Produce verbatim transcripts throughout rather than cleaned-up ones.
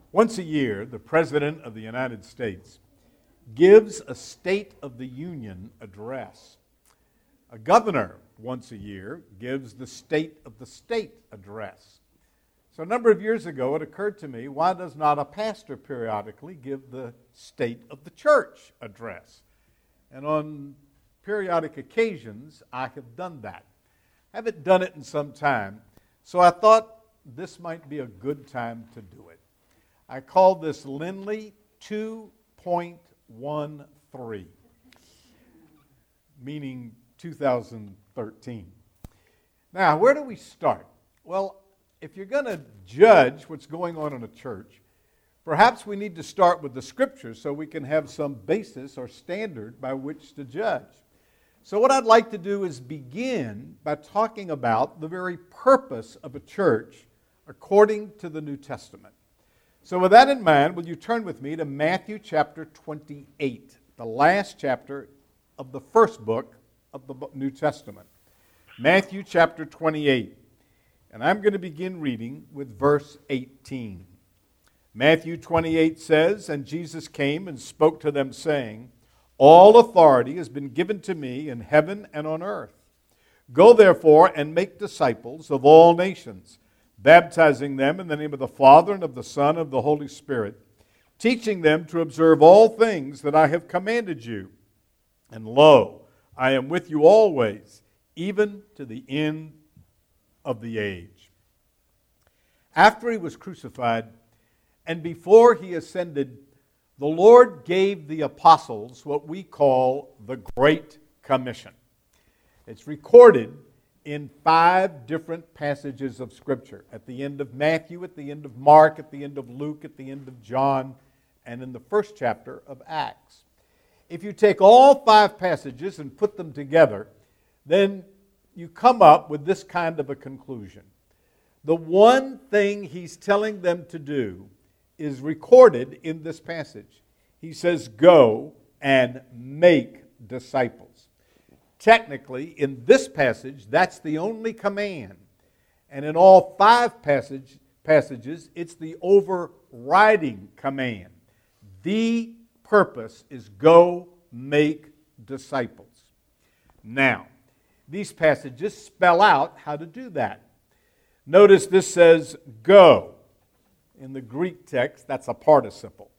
Once a year, the President of the United States gives a State of the Union address. A governor, once a year, gives the State of the State address. So a number of years ago, it occurred to me, why does not a pastor periodically give the State of the Church address? And on periodic occasions, I have done that. I haven't done it in some time, so I thought this might be a good time to do it. I called this Lindley two point thirteen, meaning two thousand thirteen. Now, where do we start? Well, if you're going to judge what's going on in a church, perhaps we need to start with the Scriptures so we can have some basis or standard by which to judge. So what I'd like to do is begin by talking about the very purpose of a church according to the New Testament. So with that in mind, will you turn with me to Matthew chapter twenty-eight, the last chapter of the first book of the New Testament. Matthew chapter twenty-eight. And I'm going to begin reading with verse eighteen. Matthew twenty-eight says, "And Jesus came and spoke to them, saying, All authority has been given to me in heaven and on earth. Go therefore and make disciples of all nations, baptizing them in the name of the Father and of the Son and of the Holy Spirit, teaching them to observe all things that I have commanded you. And lo, I am with you always, even to the end of the age." After he was crucified and before he ascended, the Lord gave the apostles what we call the Great Commission. It's recorded in five different passages of Scripture. At the end of Matthew, at the end of Mark, at the end of Luke, at the end of John, and in the first chapter of Acts. If you take all five passages and put them together, then you come up with this kind of a conclusion. The one thing he's telling them to do is recorded in this passage. He says, "Go and make disciples." Technically, in this passage, that's the only command. And in all five passage, passages, it's the overriding command. The purpose is go make disciples. Now, these passages spell out how to do that. Notice this says, "go." In the Greek text, that's a participle.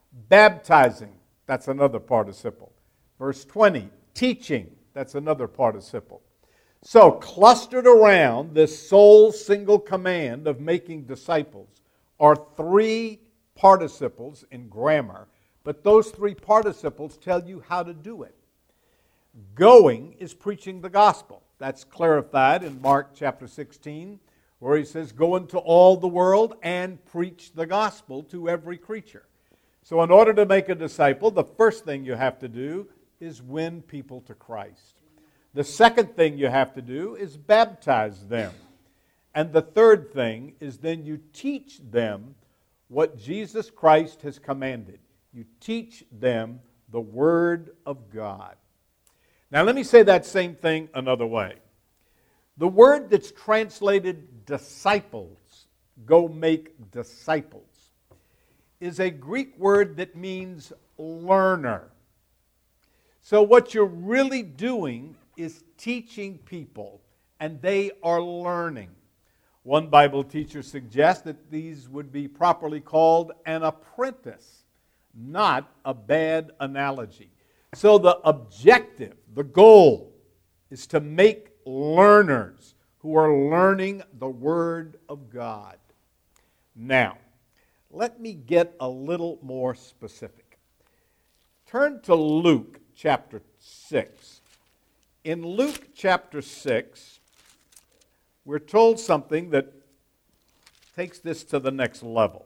Baptizing, that's another participle. Verse twenty, teaching, that's another participle. So, clustered around this sole single command of making disciples are three participles in grammar, but those three participles tell you how to do it. Going is preaching the gospel. That's clarified in Mark chapter sixteen, where he says, "Go into all the world and preach the gospel to every creature." So in order to make a disciple, the first thing you have to do is win people to Christ. The second thing you have to do is baptize them. And the third thing is then you teach them what Jesus Christ has commanded. You teach them the Word of God. Now let me say that same thing another way. The word that's translated disciples, go make disciples, is a Greek word that means learner. So what you're really doing is teaching people, and they are learning. One Bible teacher suggests that these would be properly called an apprentice, not a bad analogy. So the objective, the goal, is to make learners who are learning the Word of God. Now, let me get a little more specific. Turn to Luke chapter six. In Luke chapter six, we're told something that takes this to the next level.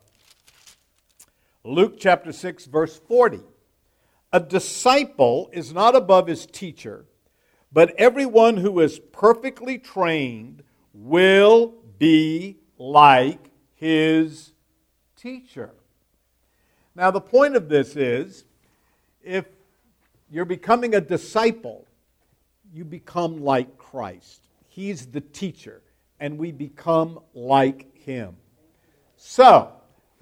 Luke chapter six, verse forty. "A disciple is not above his teacher, but everyone who is perfectly trained will be like his teacher." Now, the point of this is, if you're becoming a disciple, you become like Christ. He's the teacher, and we become like him. So,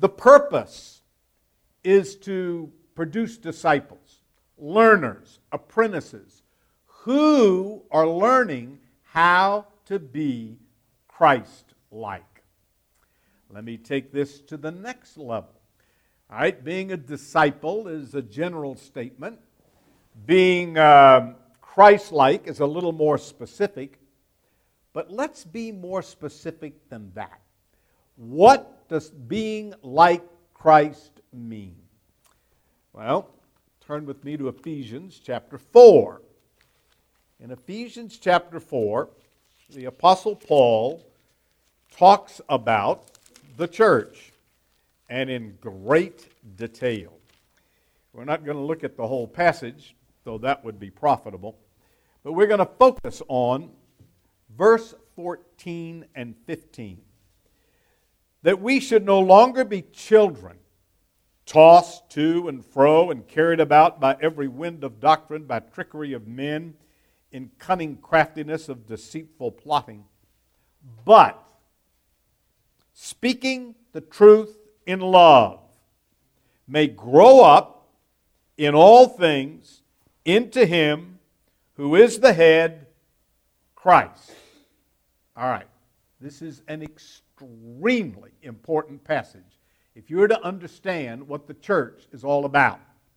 The purpose is to produce disciples, learners, apprentices, who are learning how to be Christ-like. Let me take this to the next level. All right, being a disciple is a general statement. Being um, Christ-like is a little more specific. But let's be more specific than that. What does being like Christ mean? Well, turn with me to Ephesians chapter four. In Ephesians chapter four, the Apostle Paul talks about the church, and in great detail. We're not going to look at the whole passage, though that would be profitable, but we're going to focus on verse fourteen and fifteen. That we should no longer be children, tossed to and fro and carried about by every wind of doctrine, by trickery of men, in cunning craftiness of deceitful plotting, but speaking the truth in love, may grow up in all things into Him who is the head, Christ. All right, this is an extremely important passage if you were to understand what the church is all about.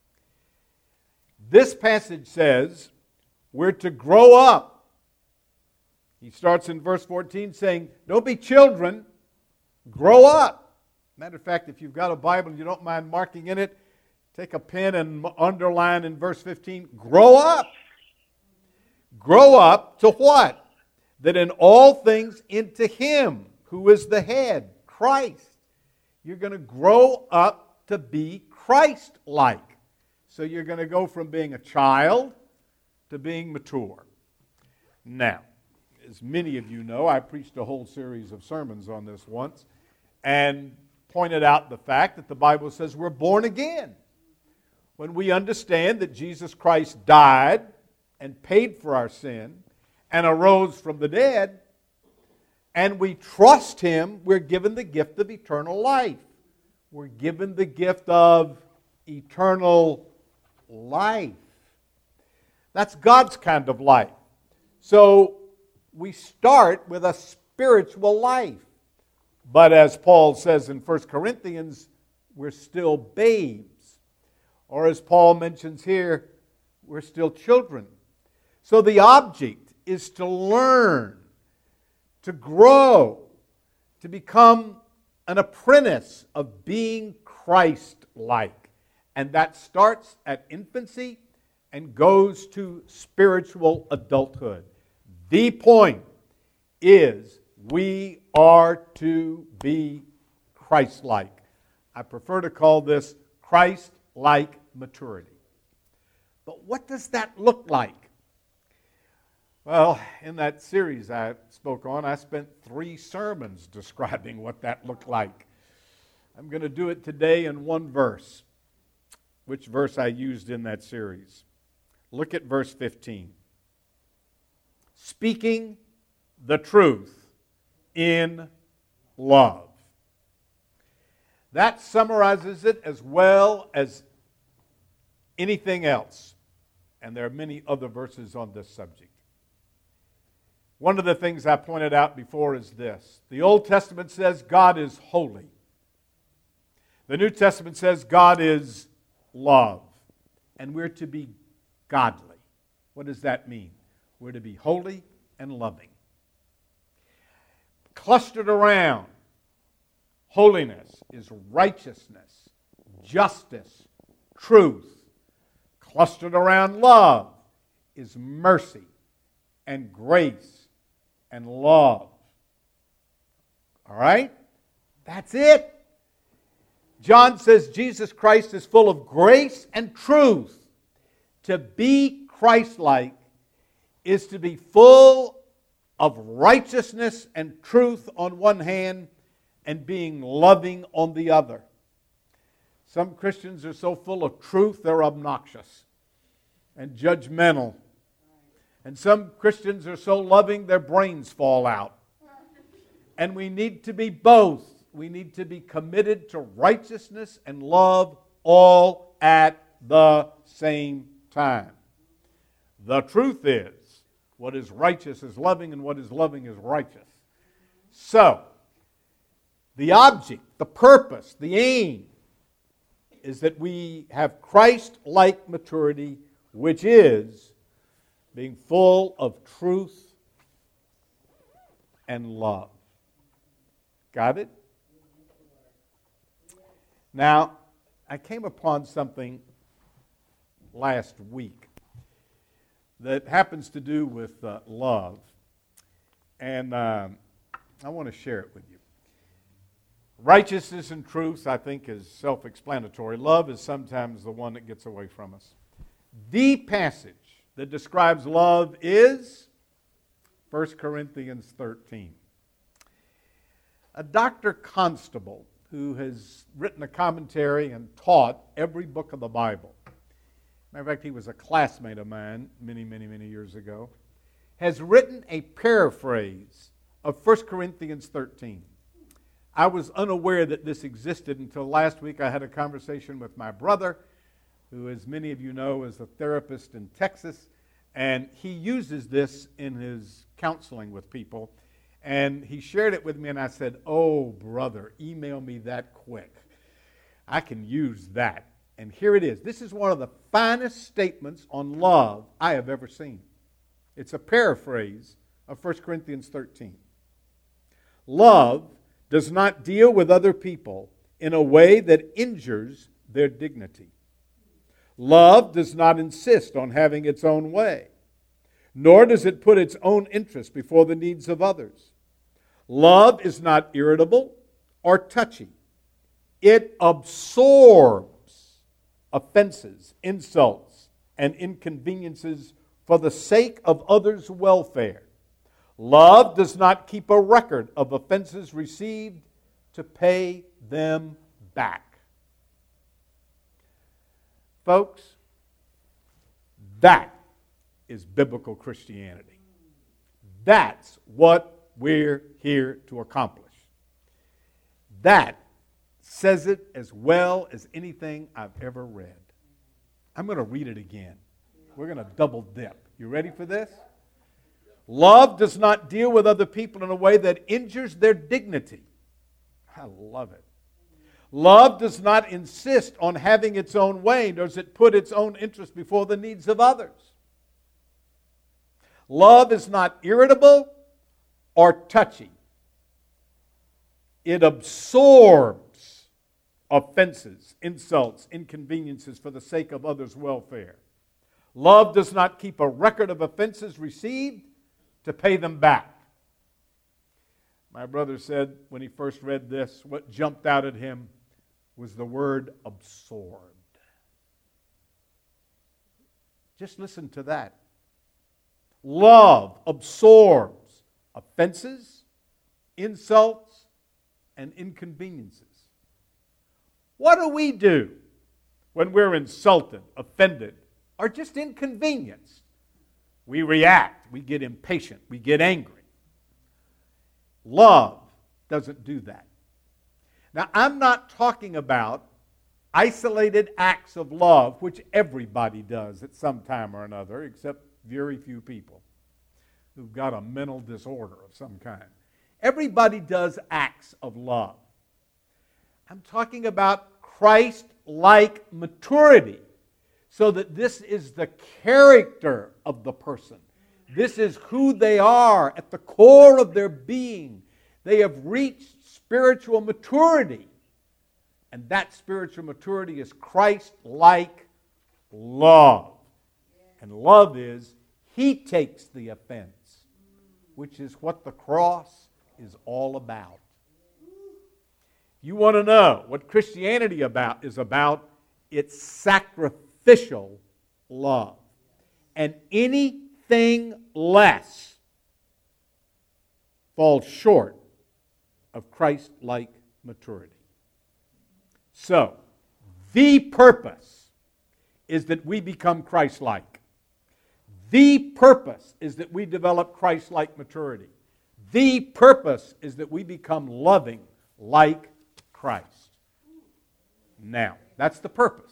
This passage says we're to grow up. He starts in verse fourteen saying, don't be children, grow up. Matter of fact, if you've got a Bible and you don't mind marking in it, take a pen and underline in verse fifteen, grow up. Grow up to what? That in all things into Him who is the head, Christ. You're going to grow up to be Christ-like. So you're going to go from being a child to being mature. Now, as many of you know, I preached a whole series of sermons on this once, and pointed out the fact that the Bible says we're born again. When we understand that Jesus Christ died and paid for our sin and arose from the dead, and we trust Him, we're given the gift of eternal life. We're given the gift of eternal life. That's God's kind of life. So we start with a spiritual life. But as Paul says in First Corinthians, we're still babes. Or as Paul mentions here, we're still children. So the object is to learn, to grow, to become an apprentice of being Christ-like. And that starts at infancy and goes to spiritual adulthood. The point is we are to be Christ-like. I prefer to call this Christ-like maturity. But what does that look like? Well, in that series I spoke on, I spent three sermons describing what that looked like. I'm going to do it today in one verse, which verse I used in that series. Look at verse fifteen. Speaking the truth in love. That summarizes it as well as anything else. And there are many other verses on this subject. One of the things I pointed out before is this. The Old Testament says God is holy. The New Testament says God is love. And we're to be godly. What does that mean? We're to be holy and loving. Clustered around holiness is righteousness, justice, truth. Clustered around love is mercy and grace and love. All right? That's it. John says Jesus Christ is full of grace and truth. To be Christ-like is to be full of righteousness and truth on one hand and being loving on the other. Some Christians are so full of truth they're obnoxious and judgmental. And some Christians are so loving their brains fall out. And we need to be both. we need to be committed to righteousness and love all at the same time. The truth is, what is righteous is loving, and what is loving is righteous. So, the object, the purpose, the aim is that we have Christ-like maturity, which is being full of truth and love. Got it? Now, I came upon something last week that happens to do with uh, love, and um, I want to share it with you. Righteousness and truth, I think, is self-explanatory. Love is sometimes the one that gets away from us. The passage that describes love is First Corinthians thirteen. A Doctor Constable, who has written a commentary and taught every book of the Bible, matter of fact, he was a classmate of mine many, many, many years ago, has written a paraphrase of First Corinthians thirteen. I was unaware that this existed until last week. I had a conversation with my brother, who, as many of you know, is a therapist in Texas, and he uses this in his counseling with people. And he shared it with me, and I said, "Oh, brother, email me that quick. I can use that." And here it is. This is one of the finest statements on love I have ever seen. It's a paraphrase of First Corinthians thirteen. Love does not deal with other people in a way that injures their dignity. Love does not insist on having its own way, nor does it put its own interests before the needs of others. Love is not irritable or touchy. It absorbs offenses, insults, and inconveniences for the sake of others' welfare. Love does not keep a record of offenses received to pay them back. Folks, that is biblical Christianity. That's what we're here to accomplish. That says it as well as anything I've ever read. I'm going to read it again. We're going to double dip. You ready for this? Love does not deal with other people in a way that injures their dignity. I love it. Love does not insist on having its own way, nor does it put its own interest before the needs of others. Love is not irritable or touchy. It absorbs offenses, insults, inconveniences for the sake of others' welfare. Love does not keep a record of offenses received to pay them back. My brother said when he first read this, what jumped out at him was the word absorbed. Just listen to that. Love absorbs offenses, insults, and inconveniences. What do we do when we're insulted, offended, or just inconvenienced? We react, we get impatient, we get angry. Love doesn't do that. Now, I'm not talking about isolated acts of love, which everybody does at some time or another, except very few people who've got a mental disorder of some kind. Everybody does acts of love. I'm talking about Christ-like maturity, so that this is the character of the person. This is who they are at the core of their being. They have reached spiritual maturity. And that spiritual maturity is Christ-like love. And love is, He takes the offense, which is what the cross is all about. You want to know what Christianity about is about? It's sacrificial love. And anything less falls short of Christ-like maturity. So, the purpose is that we become Christ-like. The purpose is that we develop Christ-like maturity. The purpose is that we become loving like Christ. Now, that's the purpose.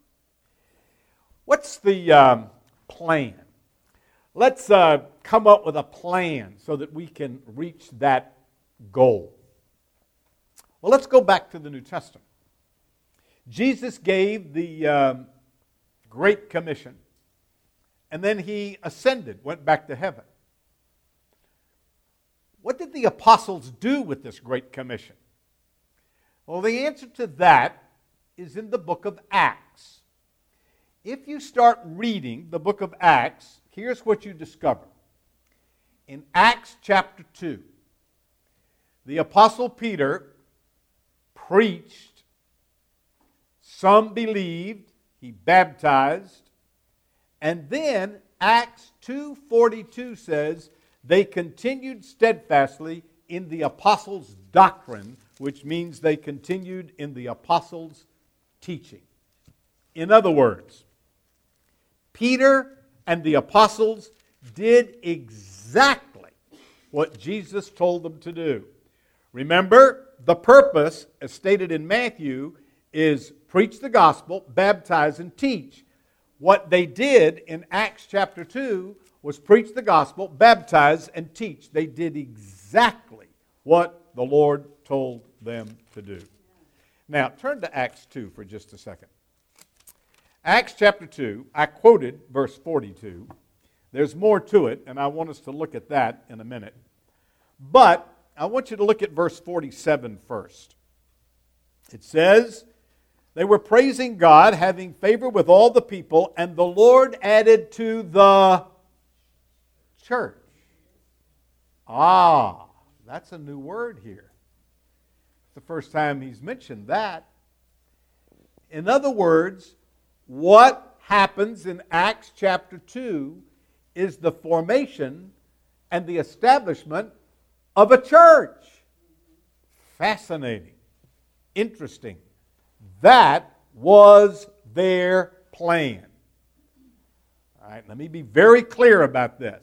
What's the um, plan? Let's uh, come up with a plan so that we can reach that goal. Well, let's go back to the New Testament. Jesus gave the um, Great Commission, and then he ascended, went back to heaven. What did the apostles do with this Great Commission? Well, the answer to that is in the book of Acts. If you start reading the book of Acts, here's what you discover. In Acts chapter two, the apostle Peter preached, some believed, he baptized, and then Acts two forty-two says, they continued steadfastly in the apostles' doctrine, which means they continued in the apostles' teaching. In other words, Peter and the apostles did exactly what Jesus told them to do. Remember, the purpose, as stated in Matthew, is preach the gospel, baptize, and teach. What they did in Acts chapter two was preach the gospel, baptize, and teach. They did exactly what the Lord told them to do. Now, turn to Acts two for just a second. Acts chapter two, I quoted verse forty-two. There's more to it, and I want us to look at that in a minute. But I want you to look at verse forty-seven first. It says, they were praising God, having favor with all the people, and the Lord added to the church. Ah, that's a new word here. It's the first time he's mentioned that. In other words, what happens in Acts chapter two is the formation and the establishment of a church. Fascinating. Interesting. That was their plan. All right, let me be very clear about this.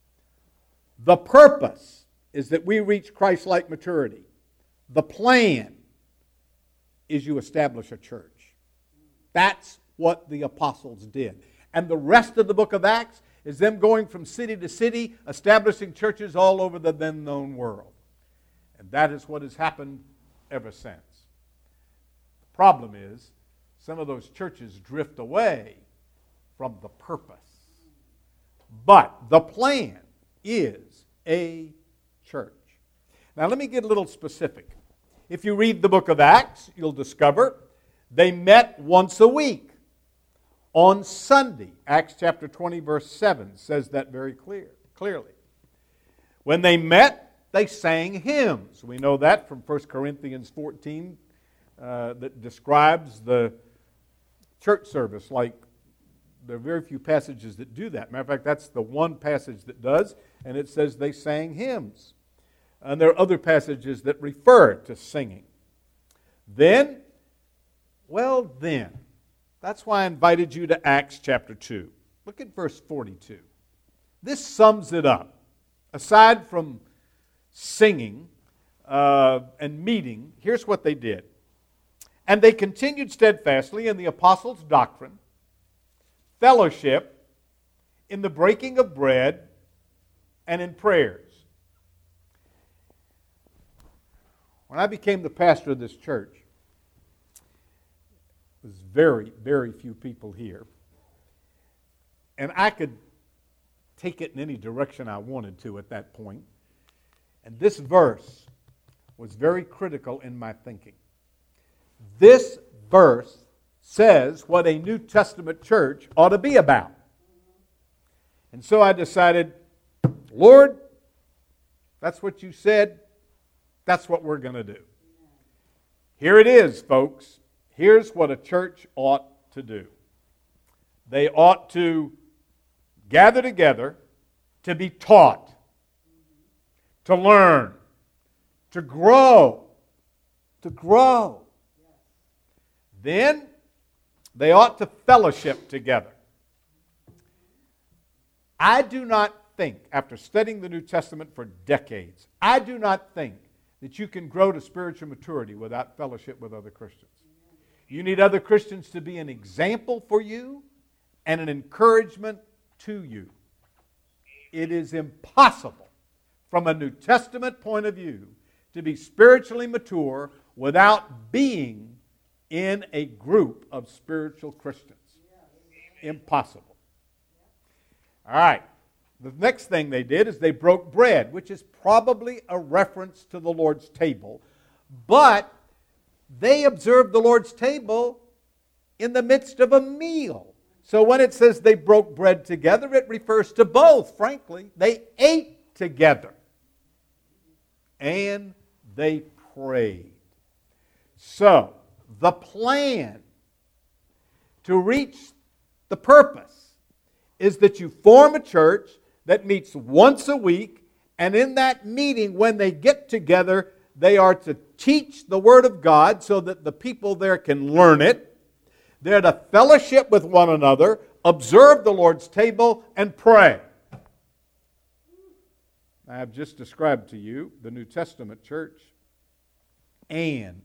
The purpose is that we reach Christ-like maturity. The plan is you establish a church. That's what the apostles did. And the rest of the book of Acts is them going from city to city, establishing churches all over the then known world. And that is what has happened ever since. The problem is, some of those churches drift away from the purpose. But the plan is a church. Now let me get a little specific. If you read the book of Acts, you'll discover they met once a week. On Sunday, Acts chapter twenty, verse seven says that very clear, clearly. When they met, they sang hymns. We know that from First Corinthians fourteen, uh, that describes the church service. Like, there are very few passages that do that. Matter of fact, that's the one passage that does, and it says they sang hymns. And there are other passages that refer to singing. Then, well then, that's why I invited you to Acts chapter two. Look at verse forty-two. This sums it up. Aside from singing uh, and meeting, here's what they did. And they continued steadfastly in the apostles' doctrine, fellowship, in the breaking of bread, and in prayers. When I became the pastor of this church, there was very, very few people here. And I could take it in any direction I wanted to at that point. And this verse was very critical in my thinking. This verse says what a New Testament church ought to be about. And so I decided, Lord, that's what you said. That's what we're going to do. Here it is, folks. Here's what a church ought to do. They ought to gather together to be taught, to learn, to grow, to grow. Then they ought to fellowship together. I do not think, after studying the New Testament for decades, I do not think that you can grow to spiritual maturity without fellowship with other Christians. You need other Christians to be an example for you and an encouragement to you. It is impossible from a New Testament point of view to be spiritually mature without being in a group of spiritual Christians. Impossible. All right. The next thing they did is they broke bread, which is probably a reference to the Lord's table. But they observed the Lord's table in the midst of a meal. So when it says they broke bread together, it refers to both, frankly. They ate together. And they prayed. So, the plan to reach the purpose is that you form a church that meets once a week, and in that meeting, when they get together, they are to teach the Word of God so that the people there can learn it. They're to fellowship with one another, observe the Lord's table, and pray. I have just described to you the New Testament church and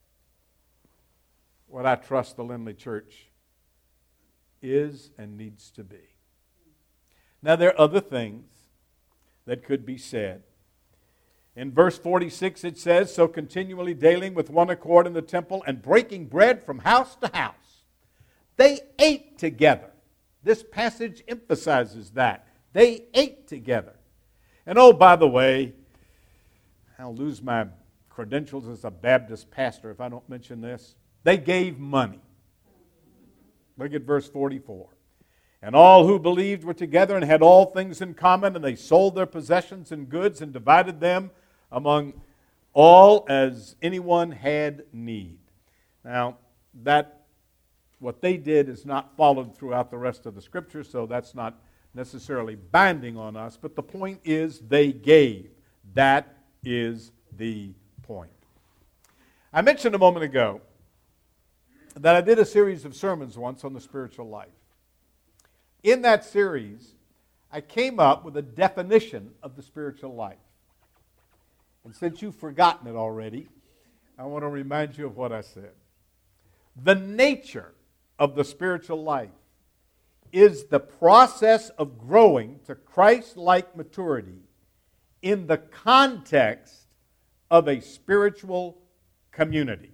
what I trust the Lindley Church is and needs to be. Now, there are other things that could be said. In verse forty-six it says, "So continually dealing with one accord in the temple and breaking bread from house to house." They ate together. This passage emphasizes that. They ate together. And oh, by the way, I'll lose my credentials as a Baptist pastor if I don't mention this. They gave money. Look at verse forty-four. "And all who believed were together and had all things in common, and they sold their possessions and goods and divided them among all as anyone had need." Now, that what they did is not followed throughout the rest of the Scripture, so that's not necessarily binding on us. But the point is they gave. That is the point. I mentioned a moment ago that I did a series of sermons once on the spiritual life. In that series, I came up with a definition of the spiritual life. And since you've forgotten it already, I want to remind you of what I said. The nature of the spiritual life is the process of growing to Christ-like maturity in the context of a spiritual community.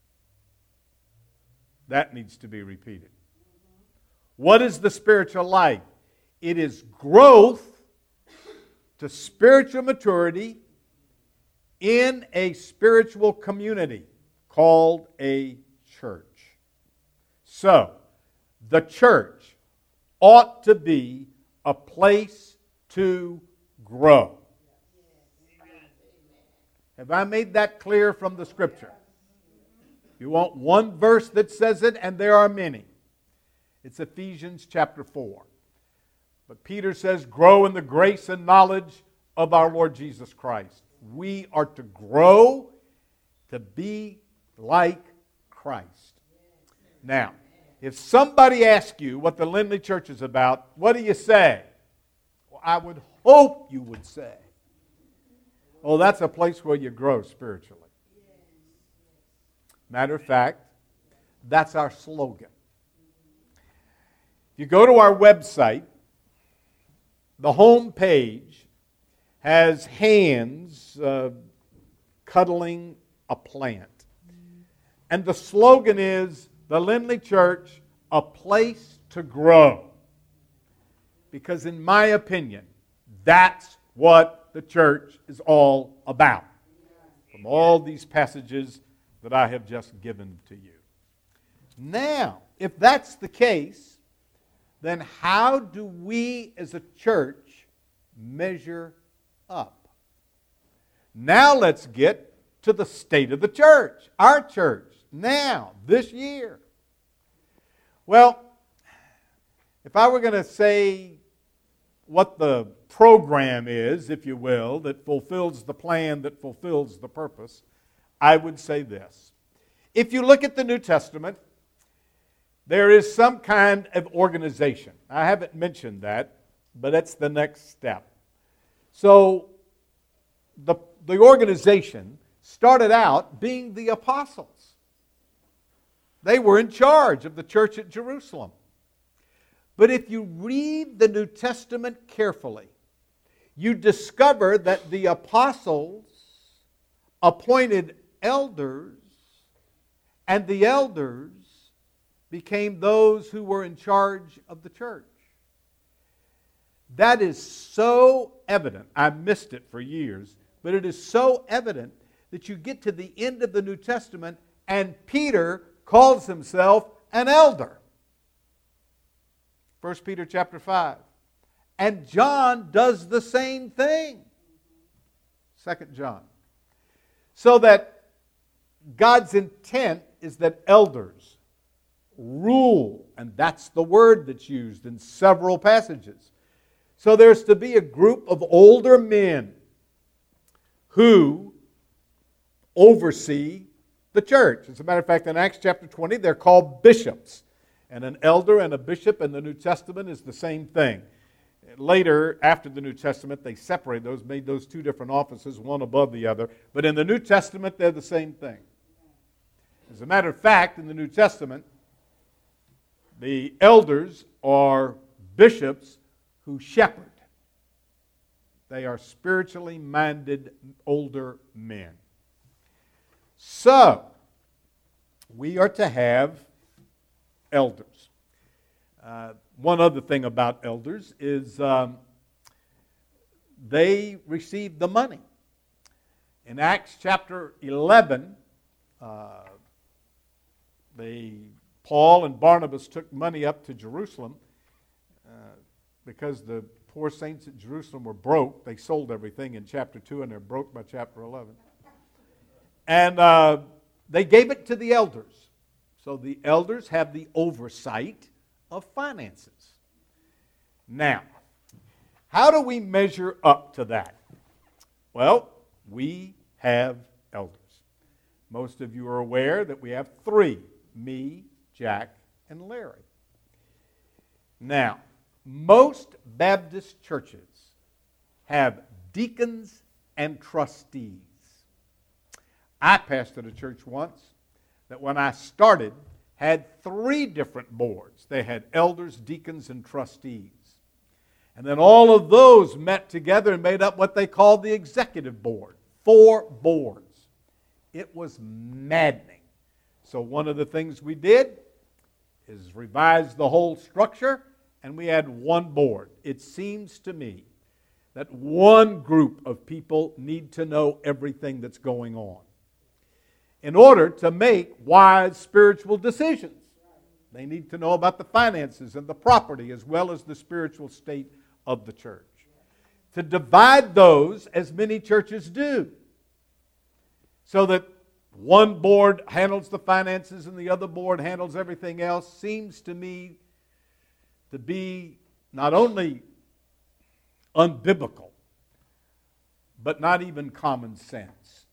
That needs to be repeated. What is the spiritual life? It is growth to spiritual maturity in a spiritual community called a church. So, the church ought to be a place to grow. Have I made that clear from the Scripture? You want one verse that says it, and there are many. It's Ephesians chapter four. But Peter says, grow in the grace and knowledge of our Lord Jesus Christ. We are to grow to be like Christ. Now, if somebody asks you what the Lindley Church is about, what do you say? Well, I would hope you would say, oh, that's a place where you grow spiritually. Matter of fact, that's our slogan. If you go to our website, the home page has hands uh, cuddling a plant. And the slogan is, the Lindley Church, a place to grow. Because in my opinion, that's what the church is all about. From all these passages that I have just given to you. Now, if that's the case, then how do we as a church measure up? Now let's get to the state of the church, our church, now, this year. Well, if I were going to say what the program is, if you will, that fulfills the plan, that fulfills the purpose, I would say this. If you look at the New Testament, there is some kind of organization. I haven't mentioned that, but that's the next step. So the, the organization started out being the apostles. They were in charge of the church at Jerusalem. But if you read the New Testament carefully, you discover that the apostles appointed elders, and the elders became those who were in charge of the church. That is so evident. I missed it for years, but it is so evident that you get to the end of the New Testament and Peter calls himself an elder. First Peter chapter five. And John does the same thing. Second John. So that God's intent is that elders rule, and that's the word that's used in several passages. So there's to be a group of older men who oversee the church. As a matter of fact, in Acts chapter twenty, they're called bishops. And an elder and a bishop in the New Testament is the same thing. Later, after the New Testament, they separated those, made those two different offices, one above the other. But in the New Testament, they're the same thing. As a matter of fact, in the New Testament, the elders are bishops who shepherd. They are spiritually minded older men. So, we are to have elders. Uh, one other thing about elders is um, they receive the money. In Acts chapter eleven, uh, they, Paul and Barnabas took money up to Jerusalem uh, because the poor saints at Jerusalem were broke. They sold everything in chapter two, and they're broke by chapter eleven. And uh, they gave it to the elders. So the elders have the oversight of finances. Now, how do we measure up to that? Well, we have elders. Most of you are aware that we have three, me, Jack, and Larry. Now, most Baptist churches have deacons and trustees. I pastored a church once that when I started had three different boards. They had elders, deacons, and trustees. And then all of those met together and made up what they called the executive board. Four boards. It was maddening. So one of the things we did is revise the whole structure, and we had one board. It seems to me that one group of people need to know everything that's going on in order to make wise spiritual decisions. They need to know about the finances and the property as well as the spiritual state of the church. To divide those, as many churches do, so that one board handles the finances and the other board handles everything else, seems to me to be not only unbiblical, but not even common sense.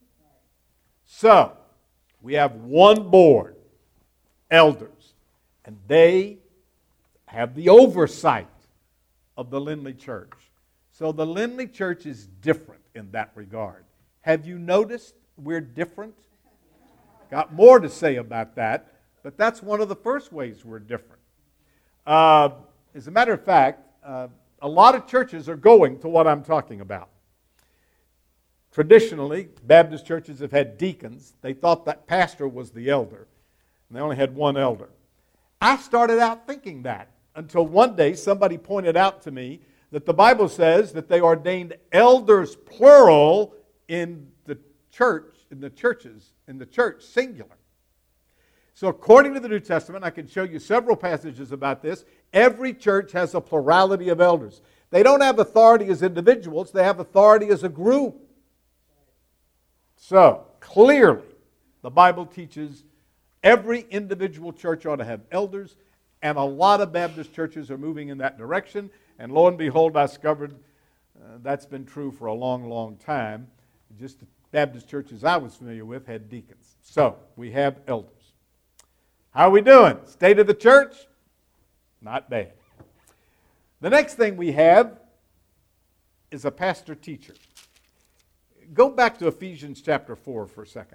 So, we have one board, elders, and they have the oversight of the Lindley Church. So the Lindley Church is different in that regard. Have you noticed we're different? Got more to say about that, but that's one of the first ways we're different. Uh, as a matter of fact, uh, a lot of churches are going to what I'm talking about. Traditionally, Baptist churches have had deacons. They thought that pastor was the elder, and they only had one elder. I started out thinking that until one day somebody pointed out to me that the Bible says that they ordained elders, plural, in the church, in the churches, in the church, singular. So according to the New Testament, I can show you several passages about this. Every church has a plurality of elders. They don't have authority as individuals. They have authority as a group. So, clearly, the Bible teaches every individual church ought to have elders, and a lot of Baptist churches are moving in that direction. And lo and behold, I discovered uh, that's been true for a long, long time. Just the Baptist churches I was familiar with had deacons. So, we have elders. How are we doing? State of the church? Not bad. The next thing we have is a pastor-teacher. go back to Ephesians chapter four for a second.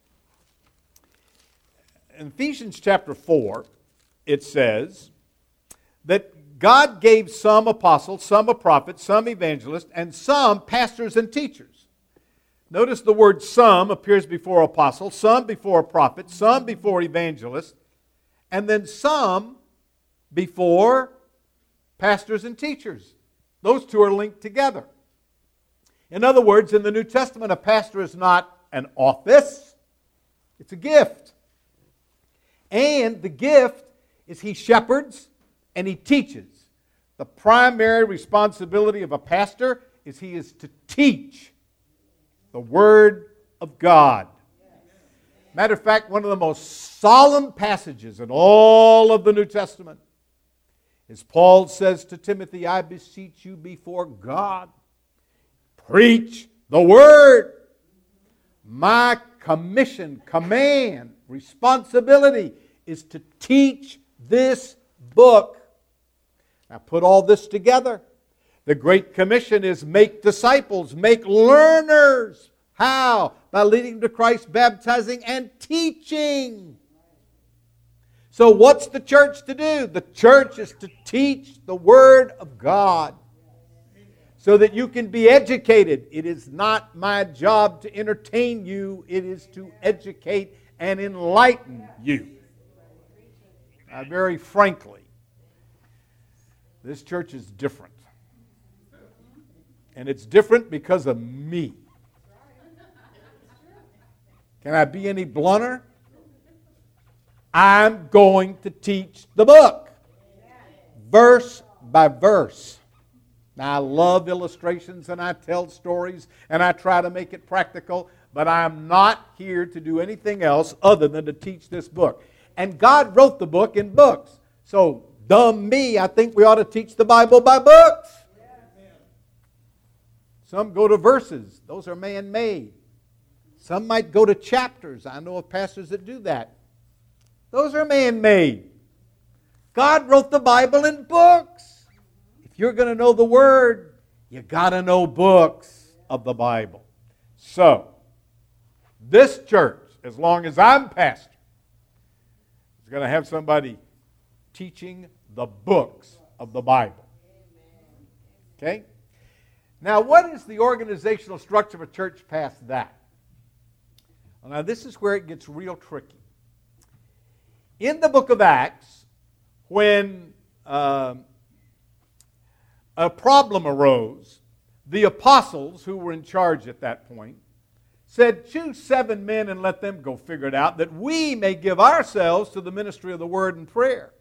In Ephesians chapter four, it says that God gave some apostles, some a prophet, some evangelists, and some pastors and teachers. Notice the word some appears before apostle, some before a prophet, some before evangelist, and then some before pastors and teachers. Those two are linked together. In other words, in the New Testament, a pastor is not an office, it's a gift. And the gift is he shepherds and he teaches. The primary responsibility of a pastor is he is to teach the Word of God. Matter of fact, one of the most solemn passages in all of the New Testament is Paul says to Timothy, I beseech you before God, preach the Word. My commission, command, responsibility is to teach this book. Now put all this together. The Great Commission is make disciples, make learners. How? By leading to Christ, baptizing, and teaching. So what's the church to do? The church is to teach the Word of God so that you can be educated. It is not my job to entertain you. It is to educate and enlighten you. Uh, very frankly, this church is different. And it's different because of me. Can I be any blunter? I'm going to teach the book. Verse by verse. Now, I love illustrations and I tell stories and I try to make it practical, but I'm not here to do anything else other than to teach this book. And God wrote the book in books. So, dumb me, I think we ought to teach the Bible by books. Some go to verses. Those are man-made. Some might go to chapters. I know of pastors that do that. Those are man-made. God wrote the Bible in books. If you're going to know the Word, you got to know books of the Bible. So, this church, as long as I'm pastor, is going to have somebody teaching the books of the Bible. Okay? Now, what is the organizational structure of a church past that? Well, now, this is where it gets real tricky. In the book of Acts, when uh, a problem arose, the apostles, who were in charge at that point, said, choose seven men and let them go figure it out, that we may give ourselves to the ministry of the word and prayer.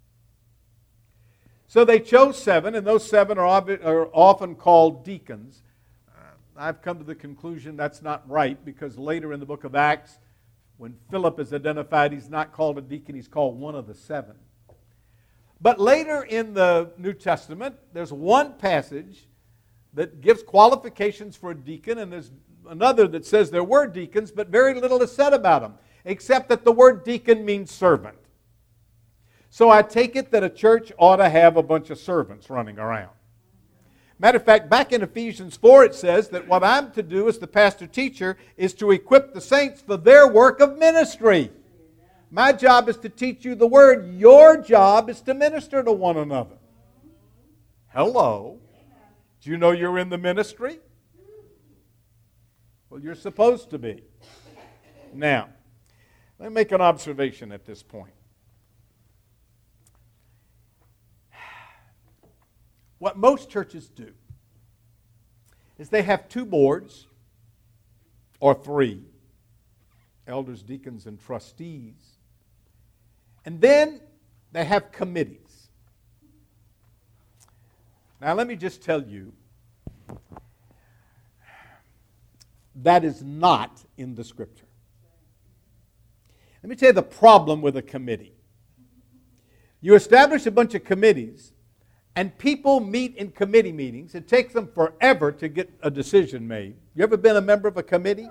So they chose seven, and those seven are often called deacons. I've come to the conclusion that's not right, because later in the book of Acts, when Philip is identified, he's not called a deacon, he's called one of the seven. But later in the New Testament, there's one passage that gives qualifications for a deacon, and there's another that says there were deacons, but very little is said about them, except that the word deacon means servant. So I take it that a church ought to have a bunch of servants running around. Matter of fact, back in Ephesians four, it says that what I'm to do as the pastor-teacher is to equip the saints for their work of ministry. My job is to teach you the Word. Your job is to minister to one another. Hello. Do you know you're in the ministry? Well, you're supposed to be. Now, let me make an observation at this point. What most churches do is they have two boards, or three, elders, deacons, and trustees. And then they have committees. Now let me just tell you, that is not in the Scripture. Let me tell you the problem with a committee. You establish a bunch of committees, and people meet in committee meetings. It takes them forever to get a decision made. You ever been a member of a committee?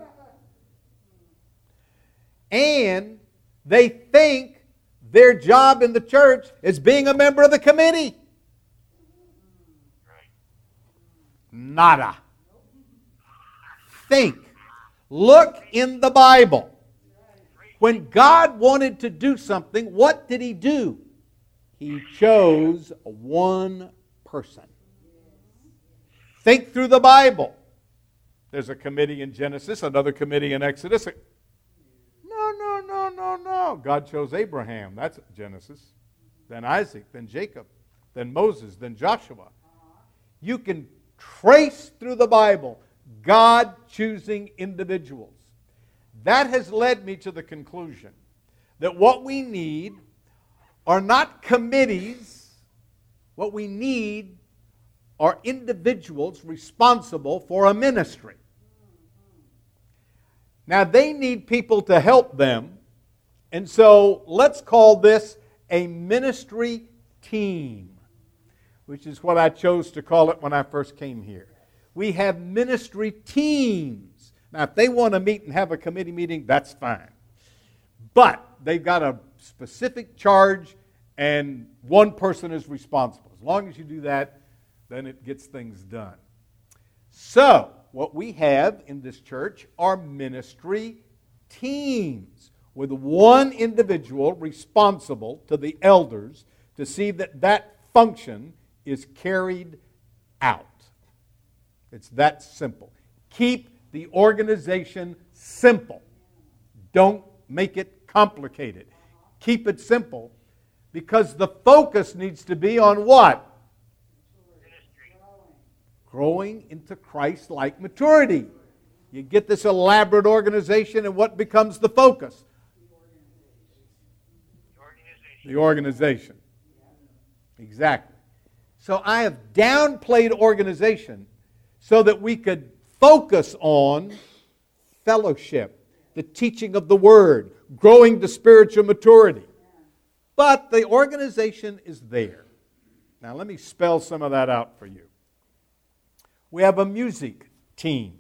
And they think their job in the church is being a member of the committee. Nada. think. Look in the Bible. When God wanted to do something, what did He do? He chose one person. Think through the Bible. There's a committee in Genesis, another committee in Exodus. No, no, no, no, no. God chose Abraham. That's Genesis. Then Isaac, then Jacob, then Moses, then Joshua. You can trace through the Bible God choosing individuals. That has led me to the conclusion that what we need are not committees. What we need are individuals responsible for a ministry. Now, they need people to help them, and so let's call this a ministry team, which is what I chose to call it when I first came here. We have ministry teams. Now, if they want to meet and have a committee meeting, that's fine. But they've got a specific charge, and one person is responsible. As long as you do that, then it gets things done. So, what we have in this church are ministry teams with one individual responsible to the elders to see that that function is carried out. It's that simple. Keep the organization simple. Don't make it complicated. Keep it simple because the focus needs to be on what? Growing into Christ-like maturity. You get this elaborate organization, and what becomes the focus? The organization. Exactly. So I have downplayed organization so that we could focus on fellowship, the teaching of the Word, growing to spiritual maturity. But the organization is there. Now let me spell some of that out for you. We have a music team.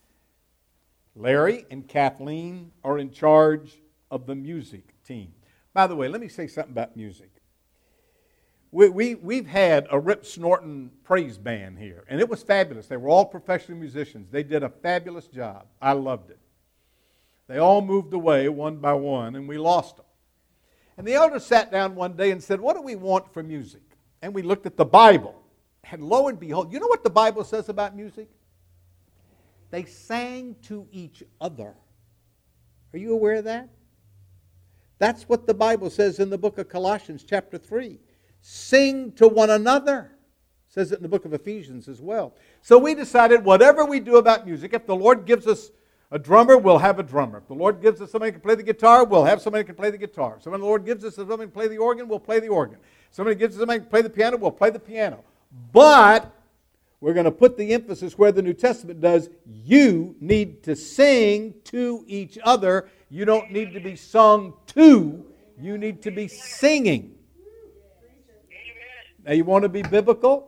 Larry and Kathleen are in charge of the music team. By the way, let me say something about music. We, we, we've had a Rip Snorton praise band here, and it was fabulous. They were all professional musicians. They did a fabulous job. I loved it. They all moved away one by one, and we lost them. And the elders sat down one day and said, what do we want for music? And we looked at the Bible. And lo and behold, you know what the Bible says about music? They sang to each other. Are you aware of that? That's what the Bible says in the book of Colossians chapter three. Sing to one another. It says it in the book of Ephesians as well. So we decided whatever we do about music, if the Lord gives us a drummer, we'll have a drummer. If the Lord gives us somebody who can play the guitar, we'll have somebody who can play the guitar. So when the Lord gives us somebody who can play the organ, we'll play the organ. Somebody gives us somebody who can play the piano, we'll play the piano. But we're going to put the emphasis where the New Testament does. You need to sing to each other. You don't need to be sung to. You need to be singing. Now, you want to be biblical?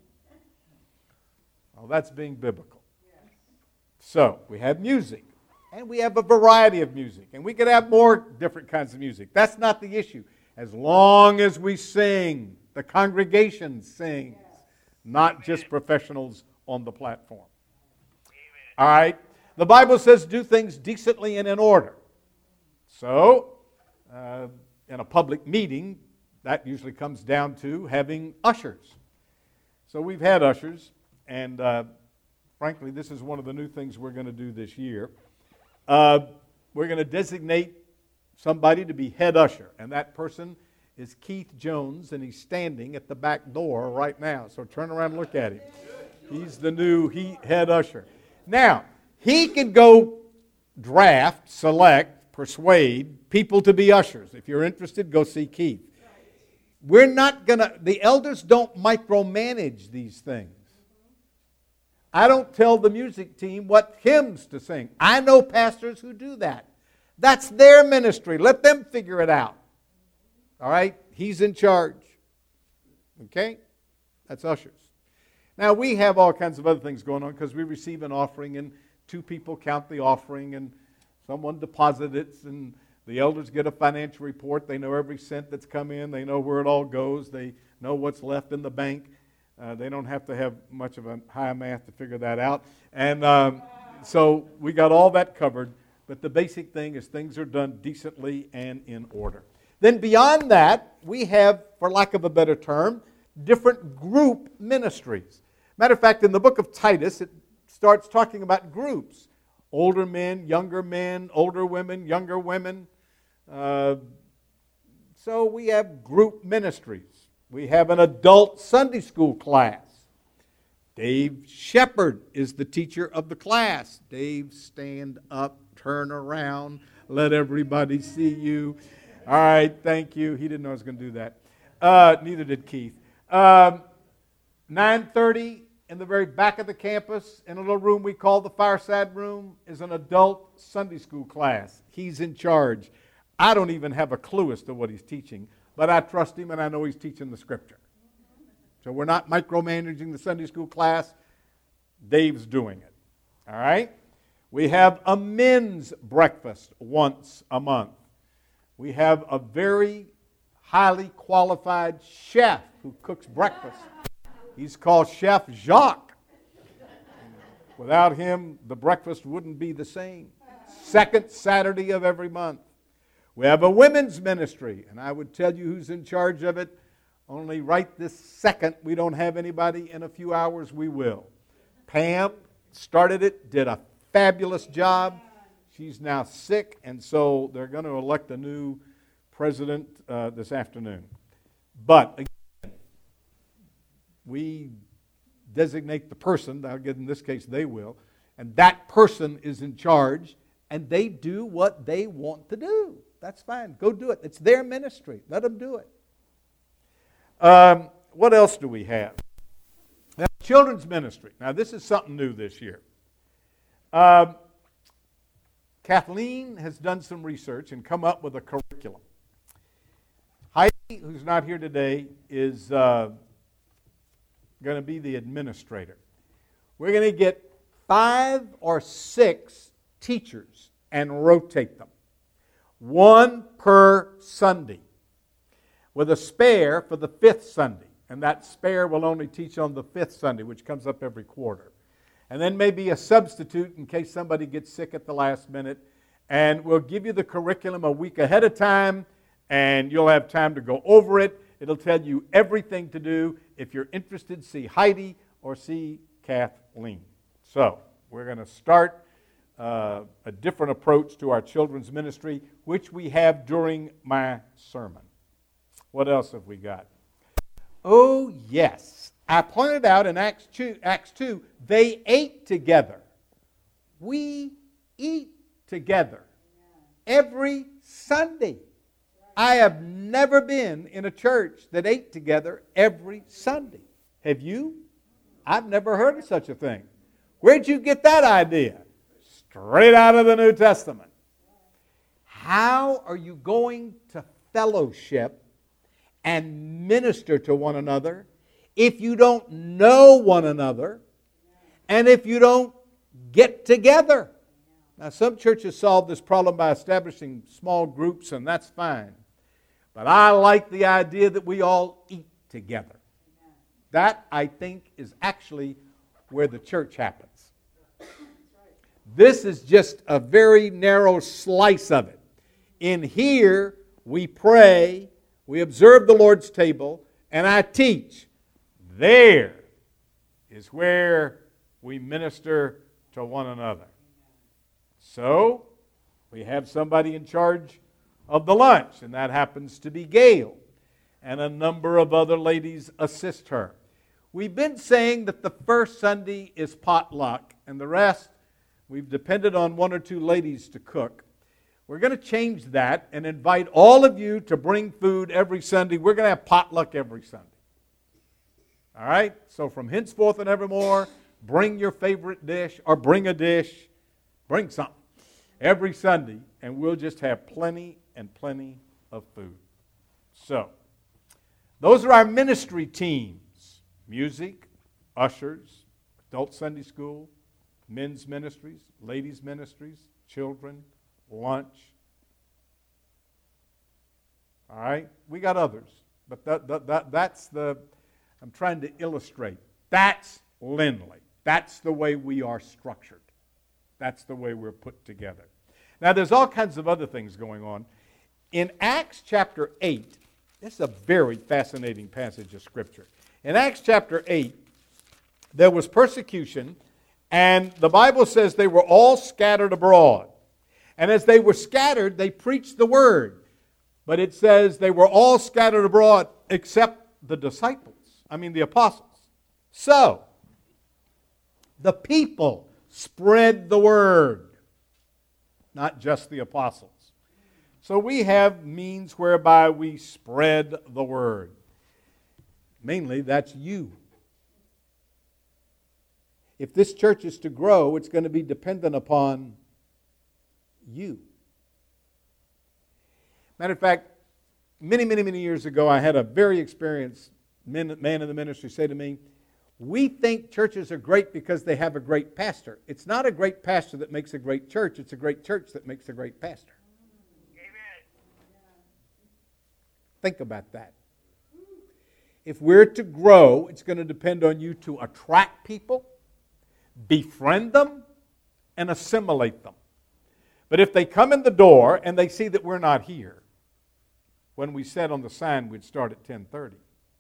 Well, that's being biblical. So, we have music. And we have a variety of music. And we could have more different kinds of music. That's not the issue. As long as we sing, the congregation sings. Not just professionals on the platform. All right? The Bible says do things decently and in order. So, uh, in a public meeting, that usually comes down to having ushers. So we've had ushers, and uh, frankly, this is one of the new things we're going to do this year. Uh, we're going to designate somebody to be head usher, and that person is Keith Jones, and he's standing at the back door right now. So turn around and look at him. He's the new he, head usher. Now, he can go draft, select, persuade people to be ushers. If you're interested, go see Keith. We're not going to, the elders don't micromanage these things. I don't tell the music team what hymns to sing. I know pastors who do that. That's their ministry. Let them figure it out. All right? He's in charge. Okay? That's ushers. Now, we have all kinds of other things going on because we receive an offering and two people count the offering and someone deposits it and the elders get a financial report. They know every cent that's come in. They know where it all goes. They know what's left in the bank. Uh, they don't have to have much of a high math to figure that out. And um, so we got all that covered. But the basic thing is things are done decently and in order. Then beyond that, we have, for lack of a better term, different group ministries. Matter of fact, in the book of Titus, it starts talking about groups. Older men, younger men, older women, younger women. Uh, so we have group ministries. We have an adult Sunday school class. Dave Shepard is the teacher of the class. Dave, stand up, turn around, let everybody see you. All right, thank you. He didn't know I was going to do that. Uh, neither did Keith. Um, nine thirty in the very back of the campus, in a little room we call the Fireside Room, is an adult Sunday school class. He's in charge. I don't even have a clue as to what he's teaching, but I trust him and I know he's teaching the Scripture. So we're not micromanaging the Sunday school class. Dave's doing it. All right? We have a men's breakfast once a month. We have a very highly qualified chef who cooks breakfast. He's called Chef Jacques. Without him, the breakfast wouldn't be the same. Second Saturday of every month. We have a women's ministry, and I would tell you who's in charge of it. Only right this second, we don't have anybody. In a few hours, we will. Pam started it, did a fabulous job. She's now sick, and so they're going to elect a new president uh, this afternoon. But, again, we designate the person, in this case they will, and that person is in charge, and they do what they want to do. That's fine. Go do it. It's their ministry. Let them do it. Um, what else do we have? Now, children's ministry. Now, this is something new this year. Um, Kathleen has done some research and come up with a curriculum. Heidi, who's not here today, is uh, going to be the administrator. We're going to get five or six teachers and rotate them. One per Sunday, with a spare for the fifth Sunday. And that spare will only teach on the fifth Sunday, which comes up every quarter. And then maybe a substitute in case somebody gets sick at the last minute. And we'll give you the curriculum a week ahead of time, and you'll have time to go over it. It'll tell you everything to do. If you're interested, see Heidi or see Kathleen. So we're going to start uh, a different approach to our children's ministry, which we have during my sermon. What else have we got? Oh, yes. I pointed out in Acts two, Acts two, they ate together. We eat together every Sunday. I have never been in a church that ate together every Sunday. Have you? I've never heard of such a thing. Where'd you get that idea? Straight out of the New Testament. How are you going to fellowship and minister to one another if you don't know one another and if you don't get together? Now, some churches solve this problem by establishing small groups, and that's fine. But I like the idea that we all eat together. That, I think, is actually where the church happens. This is just a very narrow slice of it. In here, we pray, we observe the Lord's table, and I teach. There is where we minister to one another. So, we have somebody in charge of the lunch, and that happens to be Gail, and a number of other ladies assist her. We've been saying that the first Sunday is potluck, and the rest, we've depended on one or two ladies to cook. We're going to change that and invite all of you to bring food every Sunday. We're going to have potluck every Sunday. All right? So from henceforth and evermore, bring your favorite dish or bring a dish. Bring something every Sunday, and we'll just have plenty and plenty of food. So, those are our ministry teams. Music, ushers, adult Sunday school, men's ministries, ladies' ministries, children, lunch. All right? We got others. But that, that, that, that's the, I'm trying to illustrate. That's Lindley. That's the way we are structured. That's the way we're put together. Now, there's all kinds of other things going on. In Acts chapter eight, this is a very fascinating passage of Scripture. In Acts chapter eight, there was persecution, and the Bible says they were all scattered abroad. And as they were scattered, they preached the word. But it says they were all scattered abroad except the disciples, I mean the apostles. So, the people spread the word, not just the apostles. So we have means whereby we spread the word. Mainly, that's you. If this church is to grow, it's going to be dependent upon you. Matter of fact, many, many, many years ago, I had a very experienced man in the ministry say to me, we think churches are great because they have a great pastor. It's not a great pastor that makes a great church. It's a great church that makes a great pastor. Amen. Think about that. If we're to grow, it's going to depend on you to attract people, befriend them, and assimilate them. But if they come in the door and they see that we're not here, when we said on the sign we'd start at ten thirty,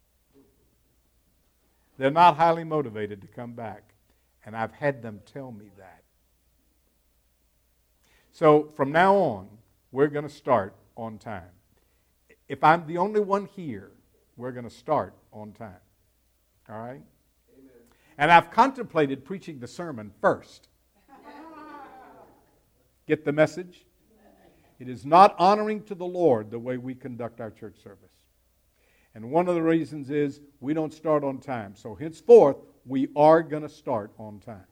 they're not highly motivated to come back. And I've had them tell me that. So from now on, we're going to start on time. If I'm the only one here, we're going to start on time. All right? Amen. And I've contemplated preaching the sermon first. Get the message? It is not honoring to the Lord the way we conduct our church service. And one of the reasons is we don't start on time. So henceforth, we are going to start on time.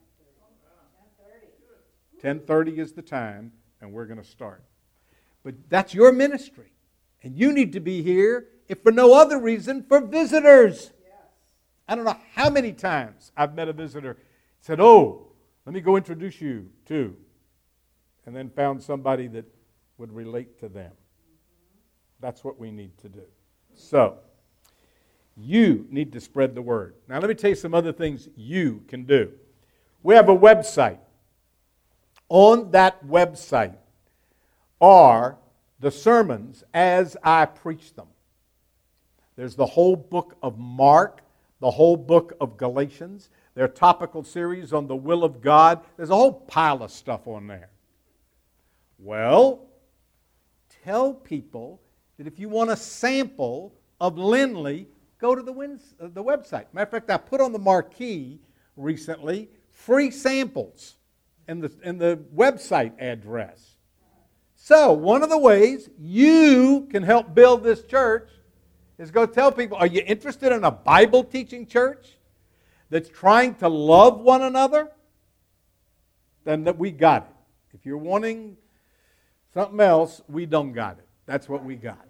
ten thirty is the time, and we're going to start. But that's your ministry. And you need to be here, if for no other reason, for visitors. I don't know how many times I've met a visitor, said, oh, let me go introduce you to, and then found somebody that would relate to them. That's what we need to do. So, you need to spread the word. Now, let me tell you some other things you can do. We have a website. On that website are the sermons as I preach them. There's the whole book of Mark, the whole book of Galatians. There are topical series on the will of God. There's a whole pile of stuff on there. Well, tell people that if you want a sample of Lindley, go to the, wins, uh, the website. Matter of fact, I put on the marquee recently free samples in the, in the website address. So, one of the ways you can help build this church is go tell people, are you interested in a Bible teaching church that's trying to love one another? Then that we got it. If you're wanting something else, we don't got it. That's what we got.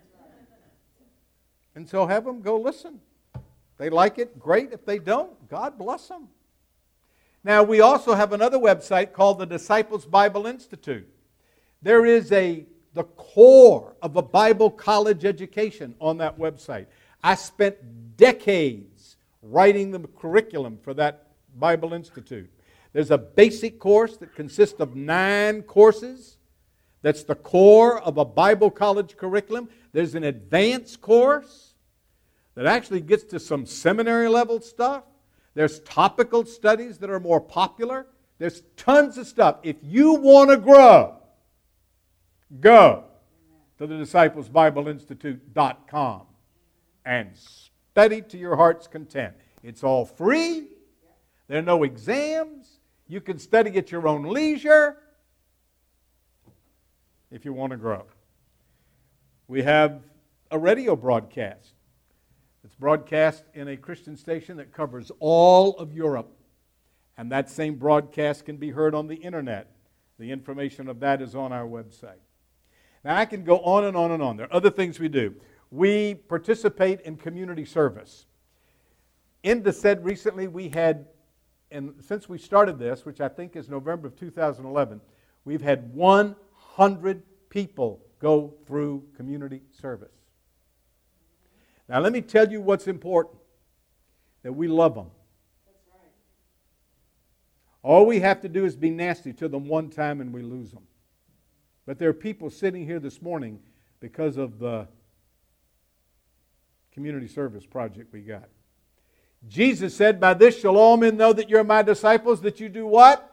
And so have them go listen. If they like it, great. If they don't, God bless them. Now, we also have another website called the Disciples Bible Institute. There is a the core of a Bible college education on that website. I spent decades writing the curriculum for that Bible Institute. There's a basic course that consists of nine courses. That's the core of a Bible college curriculum. There's an advanced course that actually gets to some seminary level stuff. There's topical studies that are more popular. There's tons of stuff. If you want to grow, go to the Disciples Bible Institute dot com and study to your heart's content. It's all free. There are no exams. You can study at your own leisure if you want to grow. We have a radio broadcast. It's broadcast in a Christian station that covers all of Europe. And that same broadcast can be heard on the internet. The information of that is on our website. Now, I can go on and on and on. There are other things we do. We participate in community service. Inda said recently we had, and since we started this, which I think is November of two thousand eleven, we've had one hundred people go through community service. Now, let me tell you what's important, that we love them. That's right. All we have to do is be nasty to them one time and we lose them. But there are people sitting here this morning because of the community service project we got. Jesus said, by this shall all men know that you're my disciples, that you do what?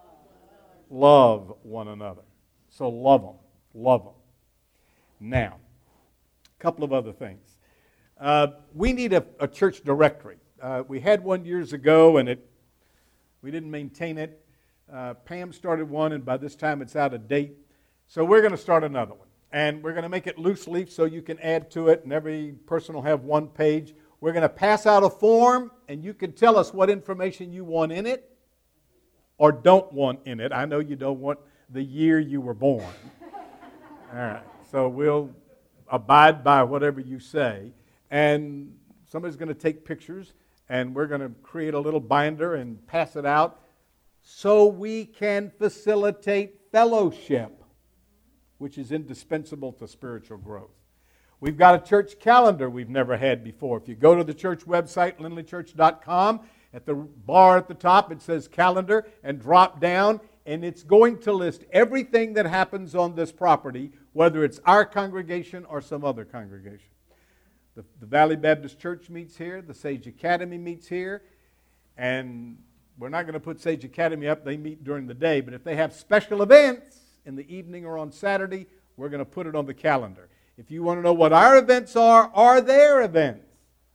Love one another. So love them. Love them. Now, a couple of other things. Uh, we need a, a church directory. Uh, we had one years ago, and it we didn't maintain it. Uh, Pam started one, and by this time it's out of date. So we're going to start another one. And we're going to make it loose leaf so you can add to it, and every person will have one page. We're going to pass out a form, and you can tell us what information you want in it or don't want in it. I know you don't want the year you were born. All right. So we'll abide by whatever you say. And somebody's going to take pictures, and we're going to create a little binder and pass it out so we can facilitate fellowship, which is indispensable to spiritual growth. We've got a church calendar we've never had before. If you go to the church website, lindley church dot com, at the bar at the top it says calendar, and drop down, and it's going to list everything that happens on this property, whether it's our congregation or some other congregation. The, the Valley Baptist Church meets here, the Sage Academy meets here, and we're not going to put Sage Academy up. They meet during the day, but if they have special events in the evening or on Saturday, we're going to put it on the calendar. If you want to know what our events are, or their events,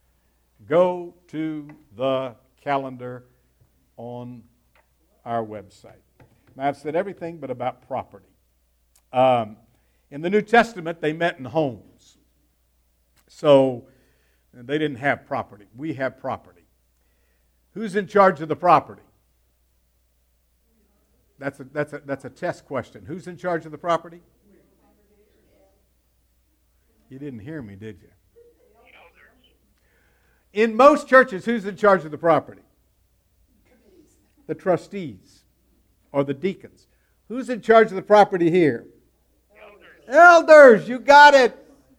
go to the calendar on our website. Now, I've said everything but about property. Um, in the New Testament, they met in homes. So they didn't have property. We have property. Who's in charge of the property? That's a, that's a, that's a test question. Who's in charge of the property? You didn't hear me, did you? In most churches, who's in charge of the property? The trustees or the deacons. Who's in charge of the property here? Elders. Elders, you got it.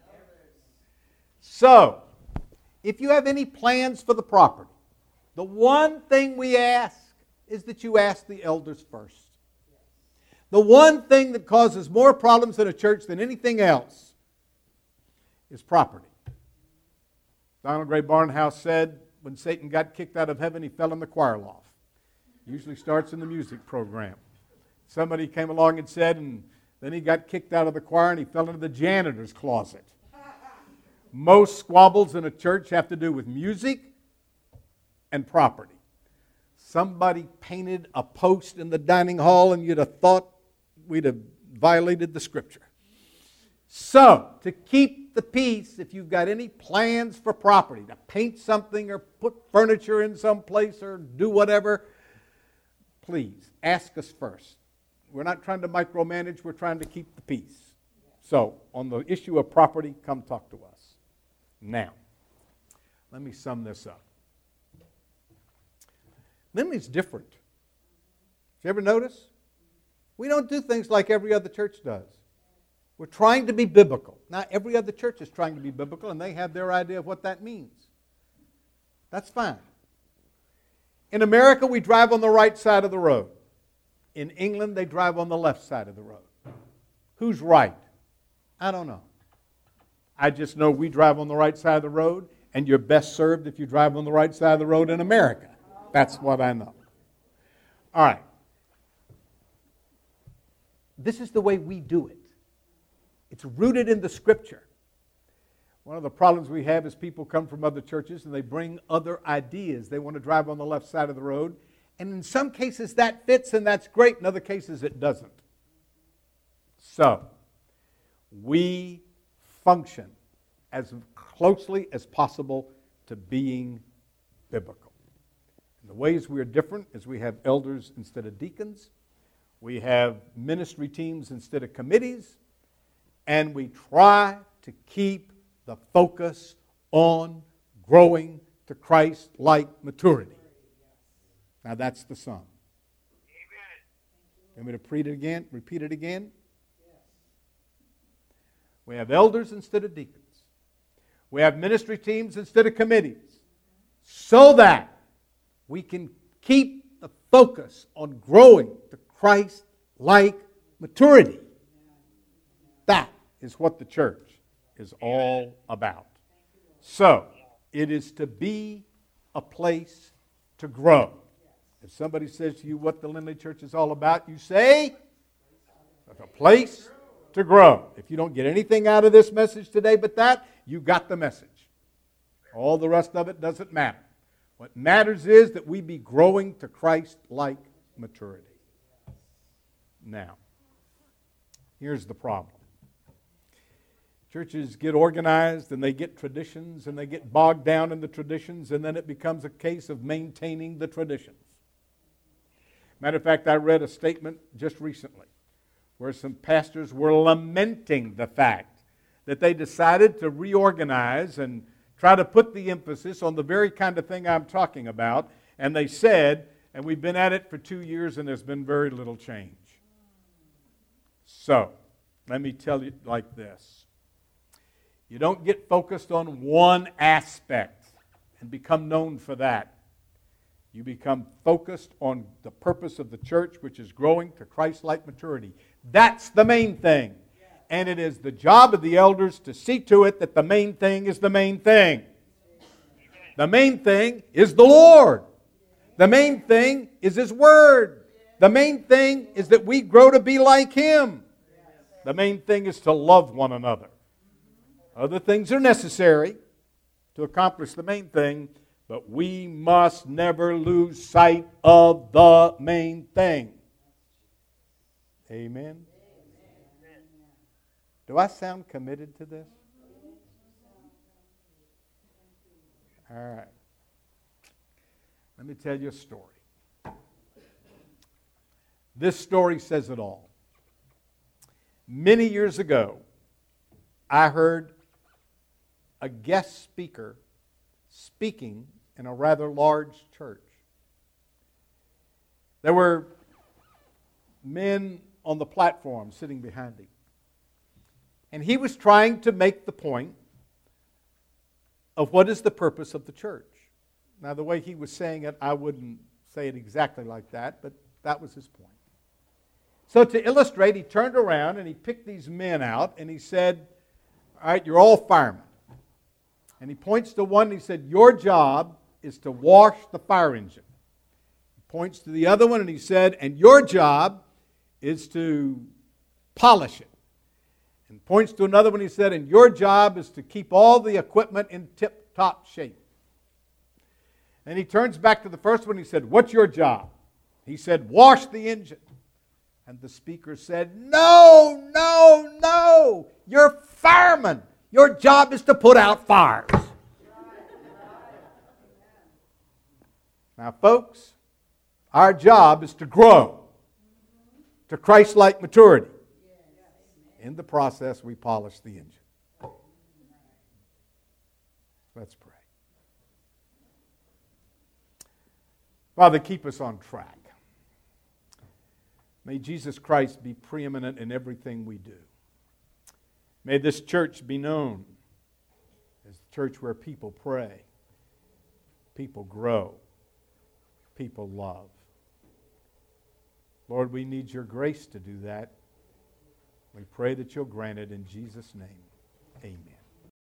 So, if you have any plans for the property, the one thing we ask is that you ask the elders first. The one thing that causes more problems in a church than anything else is property. Donald Gray Barnhouse said, when Satan got kicked out of heaven, he fell in the choir loft. Usually starts in the music program. Somebody came along and said, and then he got kicked out of the choir and he fell into the janitor's closet. Most squabbles in a church have to do with music and property. Somebody painted a post in the dining hall and you'd have thought we'd have violated the scripture. So, to keep the peace, if you've got any plans for property, to paint something or put furniture in some place or do whatever, please ask us first. We're not trying to micromanage, we're trying to keep the peace. So, on the issue of property, come talk to us. Now, let me sum this up. Lindley's different. Did you ever notice? We don't do things like every other church does. We're trying to be biblical. Now, every other church is trying to be biblical, and they have their idea of what that means. That's fine. In America, we drive on the right side of the road. In England, they drive on the left side of the road. Who's right? I don't know. I just know we drive on the right side of the road, and you're best served if you drive on the right side of the road in America. That's what I know. All right. This is the way we do it. It's rooted in the Scripture. One of the problems we have is people come from other churches and they bring other ideas. They want to drive on the left side of the road. And in some cases that fits and that's great. In other cases it doesn't. So, we function as closely as possible to being biblical. And the ways we are different is we have elders instead of deacons. We have ministry teams instead of committees. And we try to keep the focus on growing to Christ-like maturity. Now that's the sum. Amen. Want me to repeat it again? Repeat it again? Yes. We have elders instead of deacons. We have ministry teams instead of committees. So that we can keep the focus on growing to Christ-like maturity. That is what the church is all about. So, it is to be a place to grow. If somebody says to you what the Lindley Church is all about, you say, it's a place to grow. If you don't get anything out of this message today but that, you got the message. All the rest of it doesn't matter. What matters is that we be growing to Christ-like maturity. Now, here's the problem. Churches get organized and they get traditions and they get bogged down in the traditions, and then it becomes a case of maintaining the traditions. Matter of fact, I read a statement just recently where some pastors were lamenting the fact that they decided to reorganize and try to put the emphasis on the very kind of thing I'm talking about. And they said, and we've been at it for two years and there's been very little change. So, let me tell you like this. You don't get focused on one aspect and become known for that. You become focused on the purpose of the church, which is growing to Christ-like maturity. That's the main thing. And it is the job of the elders to see to it that the main thing is the main thing. The main thing is the Lord. The main thing is His Word. The main thing is that we grow to be like Him. The main thing is to love one another. Other things are necessary to accomplish the main thing, but we must never lose sight of the main thing. Amen? Do I sound committed to this? All right. Let me tell you a story. This story says it all. Many years ago, I heard a guest speaker speaking in a rather large church. There were men on the platform sitting behind him. And he was trying to make the point of what is the purpose of the church. Now, the way he was saying it, I wouldn't say it exactly like that, but that was his point. So to illustrate, he turned around and he picked these men out and he said, all right, you're all firemen. And he points to one and he said, your job is to wash the fire engine. He points to the other one and he said, and your job is to polish it. And points to another one, he said, and your job is to keep all the equipment in tip-top shape. And he turns back to the first one, he said, what's your job? He said, wash the engine. And the speaker said, no, no, no, you're firemen. Your job is to put out fires. Now, folks, our job is to grow to Christ-like maturity. In the process, we polish the engine. Let's pray. Father, keep us on track. May Jesus Christ be preeminent in everything we do. May this church be known as the church where people pray, people grow, people love. Lord, we need your grace to do that. We pray that you'll grant it in Jesus' name. Amen.